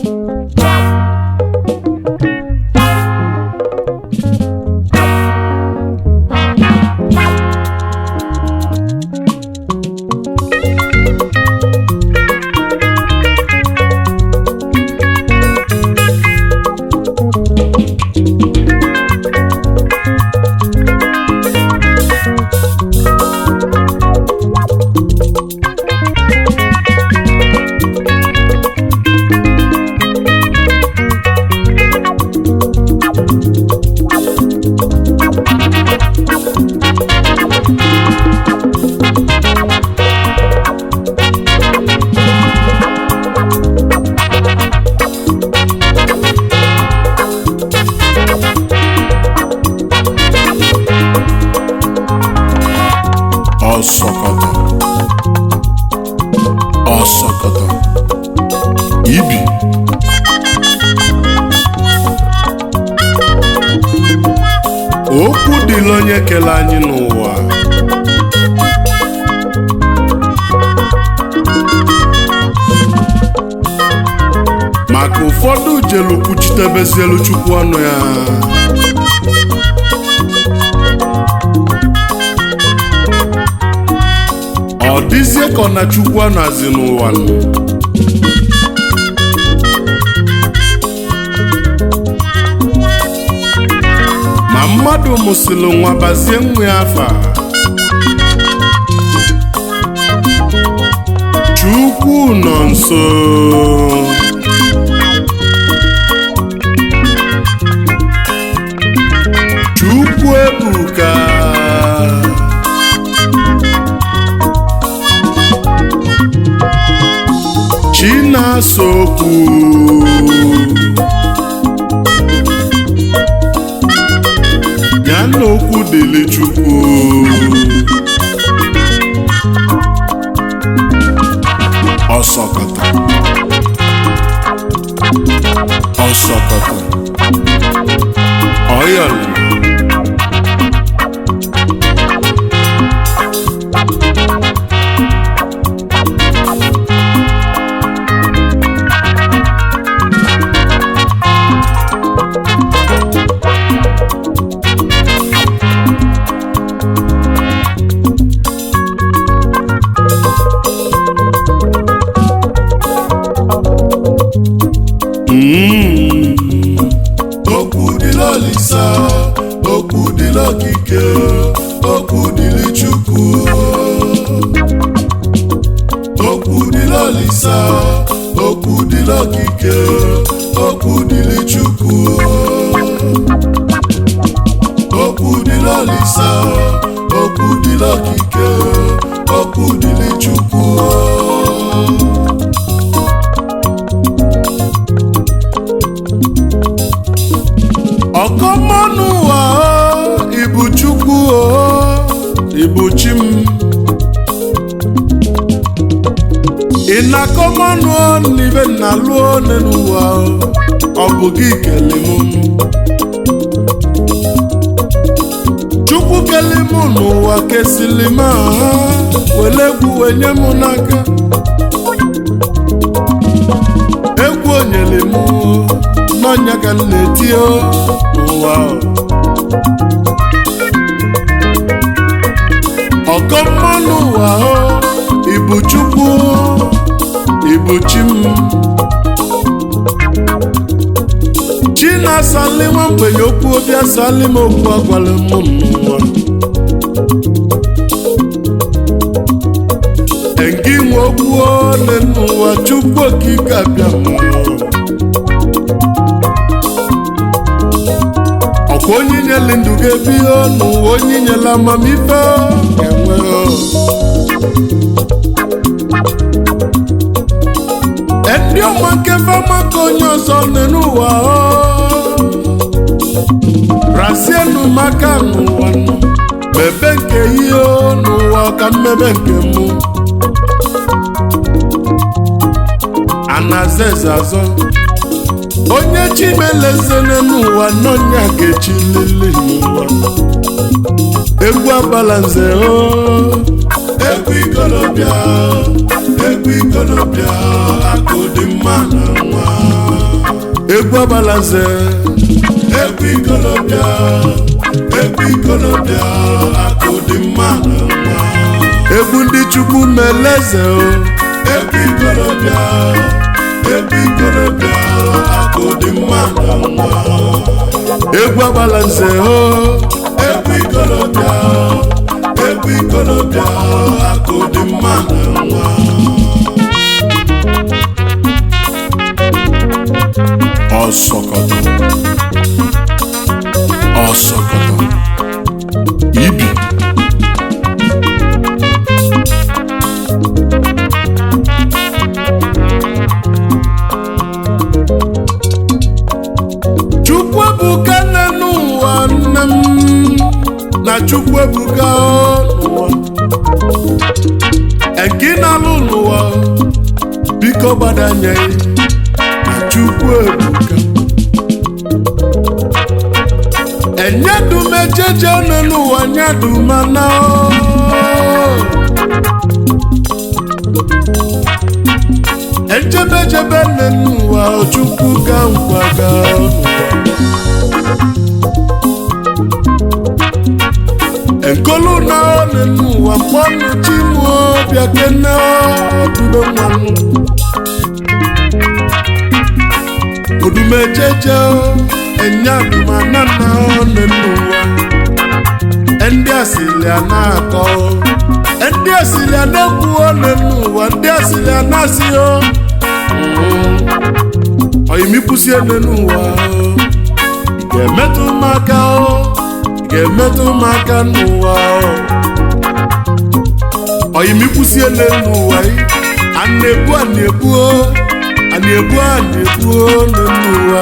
Ọsọkọtọ ibi okwu dịla onye kele anyị n'ụwa maka ụfọdụ jelu kwuchitebezielu Chukwu ọnụ ya ọ dịzie ka ọ na Chukwu anazi n'ụwa ma mmadụ mụsịrị nwa bazie nwa ya afa Chukwu nọ nso Chukwu ebuka Chinasokwu ya n'okwu dịlị Chukwu ọsọkọtọ ọsọkọtọ ọyọlị okwu dịla Olisa okwu dịla okike okwu dịla Chukwu okwu dịla Olisa okwu dịla okike okwu dịla Chukwu okwu dịla Olisa okwu dịla okike okwu dịla Chukwu ọkọmọnụ ụwa ibu Chukwu ibu chi m ị na-akọmọnụ n'ibe nna lụọ n'ụwa ọ bụ gị kele m Chukwu kele m n'ụwa kesili m aha wele egwu wenye m n'aka egwu onyele m n'ọnya ka m na-eti n'ụwa ọkọmọnụ ụwa ibu Chukwu ibu chi m chi na-asali nwa mgbenye okwu obi asali m okwu agwala m n'ụwa engi nwe okwu ole n'ụwa Chukwu okike abịa m ọkwa onye nyere ndụ ga-ebi n'ụwa onye nyere amamife enwe ndị ọma nke fama ka onye ọzọ nọ n'ụwa brasienu maka n'ụwa mebe nke ihe n'ụwa ka mmebe nke mụ anaza azọ onye chimelezene n'ụwa n'ọnya ga-echi lele n'ụwa egwu abala nze egwu ikolobịa akụ dị mma na nwa egwu abalanze egwu ikolobịa akụ dị mma na nwa egwu ndị Chukwu meleze egwu ikolobịa akụ dị mma na nwa egwu abalanze egwu ikolobịa akụ dị mma na nwa ọsọkọtọ ibi Chukwu ebuka n'ụwa nne m na Chukwu ebuka n'ụwa nke na-alụ n'ụwa biko gbadanye na Chukwu ebuka enyedumejeje n'ụwa nyedumana ejebejebe n'ụwa Chukwu ga nkwaga enkolu na n'ụwa mkpọnụ chimu bịa kene odudo nwanụ odumejeje enyadumana na n'ụwa ndị asịlị na-akọ ndị asịlị na-ekwu n'ụwa ndị asịlị na-asị oyimikwusie n'ụwa ga-emetụ maka n'ụwa oyimikwusie n'ụwa a na-ebu n'ụwa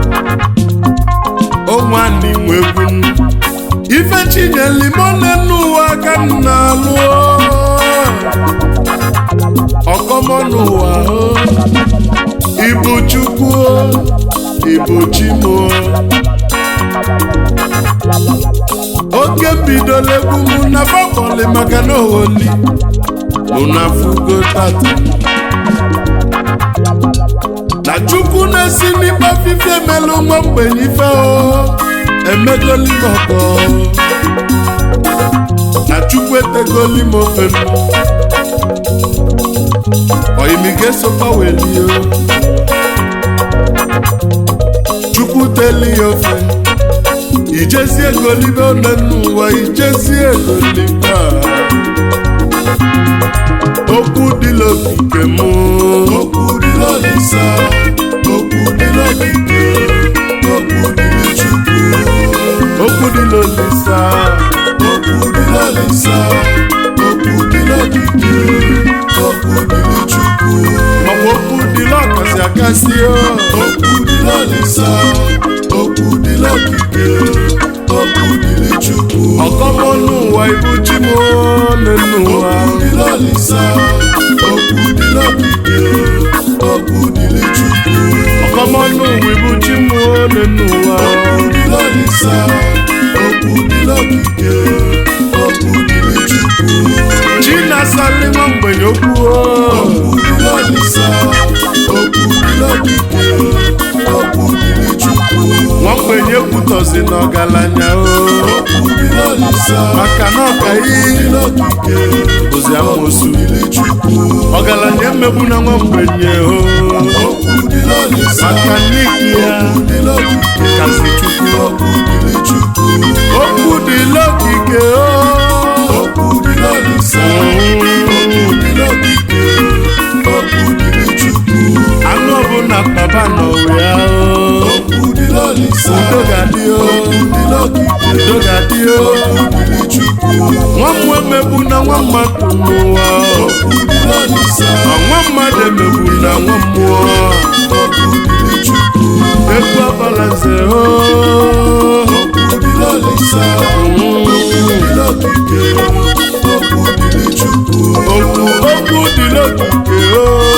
onwe anyị nwe egwu ife chinyelime n'ụwa ka m na-alụ ọkọmọ n'ụwa ibu Chukwu ibu Chimo oge mbidola egwu mụ na fakọlị maka na oholi mụ na fugo tata na Chukwu na-esi n'ikpe fife emelu nwa mgbenye ife emegoli m ọkọ na Chukwu etegoli m ofe oyimige sofa welio Chukwu teli ofe ijezi egolibe one n'ụwa ijezi egolibe okwu dịla okike m okwu dịla Olisa okwu dịla okike okwu dịla Chukwu okwu dịla Olisa okwu dịla Olisa okwu dịla okike okwu dịla Chukwu okwu dịla ọkasị akasị okwu dịla Olisa okwu dịla okike okwu dịla Chukwu ọkọmọ n'ụwa ibu Chimo n'ụwa okwu dịla Olisa okwu dịla okike okwu dịla Chukwu ọkọmọ n'ụwa ibu Chimo n'ụwa okwu dịla Olisa okwu dịla okike okwu dịla Chukwu Chinasali nwa mgbenye okwu dịla Olisa okwu dịla okike okwu dịla Chukwu nwa mgbenye kwutọzi n'ọgaranya okwu dịla Olisa maka na ọkaghị dịla okike bụzi amoosu dịla Chukwu ọgaranya mmegbu na nwa mgbenye okwu dịla Olisa maka n'iki ya dịla okike kasị Chukwu okwu dịla Chukwu okwu dịla okike okwu dịla Olisa okwu dịla okike okwu dịla Chukwu anụ ọbụla kpaba n'ọrịa okwu dịla Olisa udo ga-adị okwu dịla okike udo ga-adị okwu dịla Chukwu nwa mmụọ emegbu na nwa mmadụ n'ụwa okwu dịla Olisa nwa mmadụ emegbu na nwa mmụọ okwu dịla Chukwu egwu abalanze okwu dịla Olisa okwu dịla okike okwu dịla Chukwu okwu dịla okike